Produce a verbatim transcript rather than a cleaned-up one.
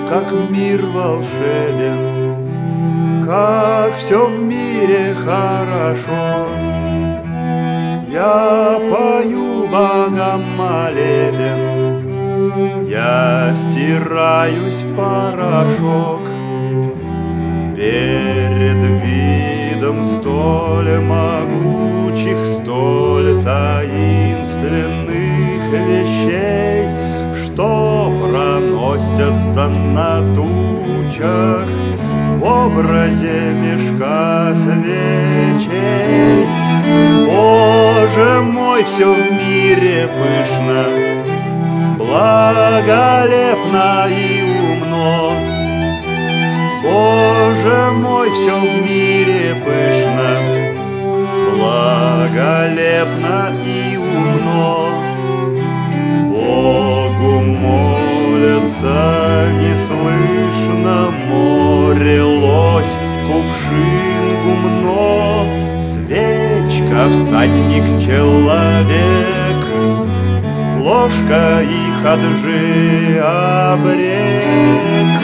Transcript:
как мир волшебен, как все в мире хорошо. Я пою богам молебен, я стираюсь в порошок перед видом столь могучих, столь таинственных вещей, что проносятся на тучах в образе мешка свечей. Боже мой, все в мире пышно, благолепно и умно. Боже мой, все в мире пышно, благолепно и умно. Богу молятся неслышно, море лось, кувшин гумно, свечка, всадник, человек, ложка и хаджи обрек.